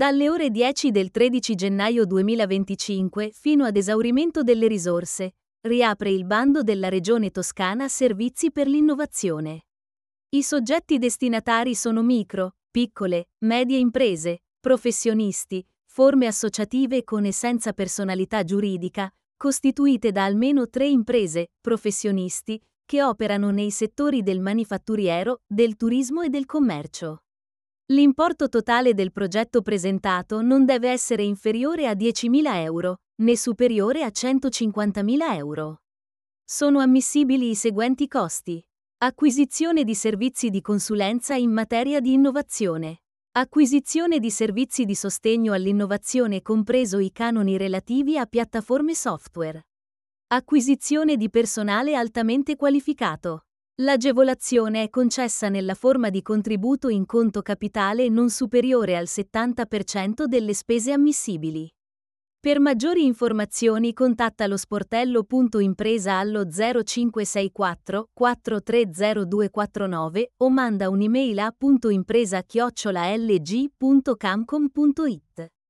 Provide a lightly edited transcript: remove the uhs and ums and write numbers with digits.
Dalle ore 10 del 13 gennaio 2025 fino ad esaurimento delle risorse, riapre il bando della Regione Toscana Servizi per l'innovazione. I soggetti destinatari sono micro, piccole, medie imprese, professionisti, forme associative con e senza personalità giuridica, costituite da almeno 3 imprese, professionisti, che operano nei settori del manifatturiero, del turismo e del commercio. L'importo totale del progetto presentato non deve essere inferiore a 10.000 euro, né superiore a 150.000 euro. Sono ammissibili i seguenti costi. Acquisizione di servizi di consulenza in materia di innovazione. Acquisizione di servizi di sostegno all'innovazione compreso i canoni relativi a piattaforme software. Acquisizione di personale altamente qualificato. L'agevolazione è concessa nella forma di contributo in conto capitale non superiore al 70% delle spese ammissibili. Per maggiori informazioni contatta lo sportello.impresa allo 0564 430249 o manda un'email a .impresa@lg.camcom.it.